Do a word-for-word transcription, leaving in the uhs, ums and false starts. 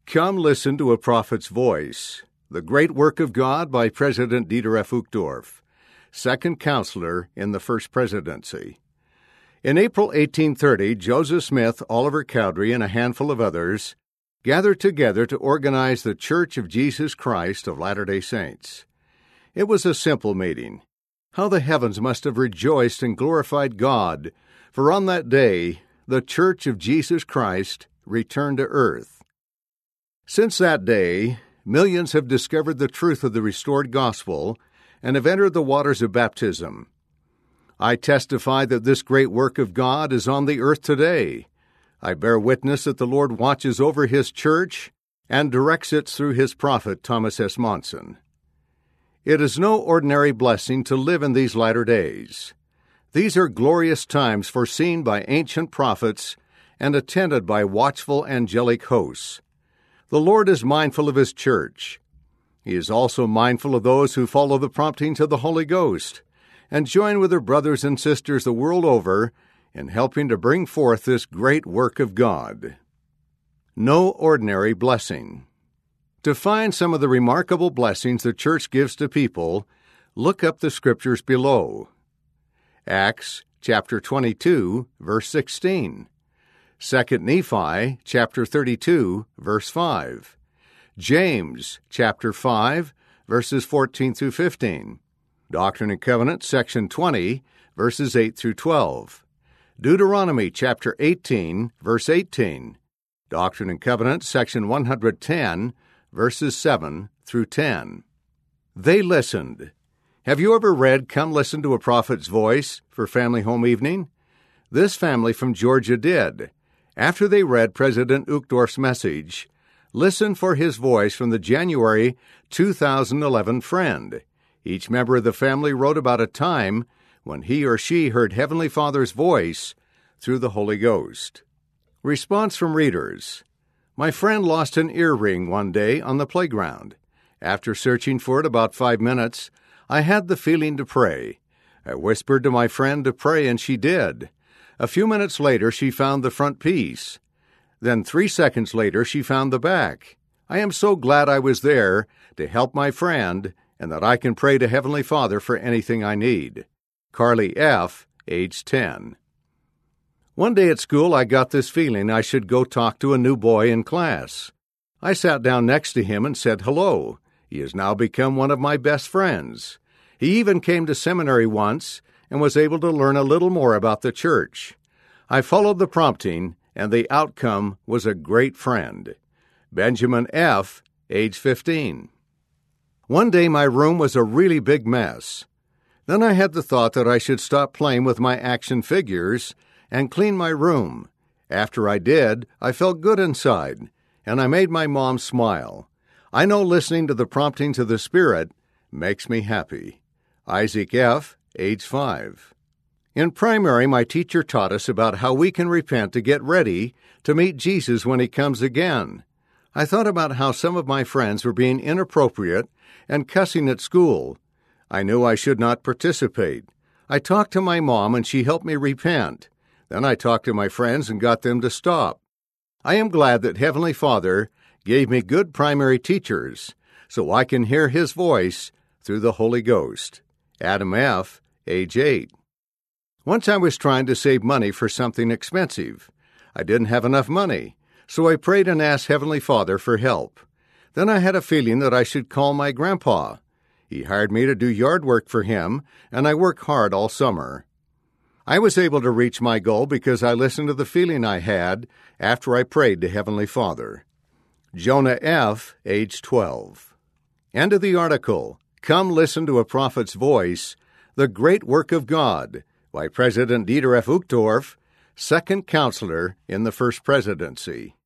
Come listen to a prophet's voice. The Great Work of God by President Dieter F. Uchtdorf, second counselor in the First Presidency. In April eighteen thirty, Joseph Smith, Oliver Cowdery, and a handful of others gathered together to organize the Church of Jesus Christ of Latter-day Saints. It was a simple meeting. How the heavens must have rejoiced and glorified God, for on that day the Church of Jesus Christ returned to earth. Since that day, millions have discovered the truth of the restored gospel and have entered the waters of baptism. I testify that this great work of God is on the earth today. I bear witness that the Lord watches over His church and directs it through His prophet, Thomas S. Monson. It is no ordinary blessing to live in these latter days. These are glorious times foreseen by ancient prophets and attended by watchful angelic hosts. The Lord is mindful of His church. He is also mindful of those who follow the promptings of the Holy Ghost and join with their brothers and sisters the world over in helping to bring forth this great work of God. No ordinary blessing. To find some of the remarkable blessings the church gives to people, look up the scriptures below. Acts chapter twenty-two, verse sixteen. Second Nephi chapter thirty-two, verse five. James chapter five, verses fourteen through fifteen. Doctrine and Covenants, section twenty, verses eight through twelve. Deuteronomy chapter eighteen, verse eighteen. Doctrine and Covenants, section one hundred ten, verses seven through ten. They listened. Have you ever read Come Listen to a Prophet's Voice for Family Home Evening? This family from Georgia did. After they read President Uchtdorf's message, listen for his voice from the January two thousand eleven Friend. Each member of the family wrote about a time when he or she heard Heavenly Father's voice through the Holy Ghost. Response from readers. My friend lost an earring one day on the playground. After searching for it about five minutes, I had the feeling to pray. I whispered to my friend to pray, and she did. A few minutes later, she found the front piece. Then three seconds later, she found the back. I am so glad I was there to help my friend and that I can pray to Heavenly Father for anything I need. Carly F., age ten. One day at school, I got this feeling I should go talk to a new boy in class. I sat down next to him and said hello. He has now become one of my best friends. He even came to seminary once and was able to learn a little more about the church. I followed the prompting, and the outcome was a great friend. Benjamin F., age fifteen. One day my room was a really big mess. Then I had the thought that I should stop playing with my action figures and clean my room. After I did, I felt good inside, and I made my mom smile. I know listening to the promptings of the Spirit makes me happy. Isaac F., age five. In primary, my teacher taught us about how we can repent to get ready to meet Jesus when He comes again. I thought about how some of my friends were being inappropriate and cussing at school. I knew I should not participate. I talked to my mom, and she helped me repent. Then I talked to my friends and got them to stop. I am glad that Heavenly Father gave me good primary teachers so I can hear His voice through the Holy Ghost. Adam F., age eight. Once I was trying to save money for something expensive. I didn't have enough money, so I prayed and asked Heavenly Father for help. Then I had a feeling that I should call my grandpa. He hired me to do yard work for him, and I worked hard all summer. I was able to reach my goal because I listened to the feeling I had after I prayed to Heavenly Father. Jonah F., age twelve. End of the article. Come Listen to a Prophet's Voice, The Great Work of God, by President Dieter F. Uchtdorf, second counselor in the First Presidency.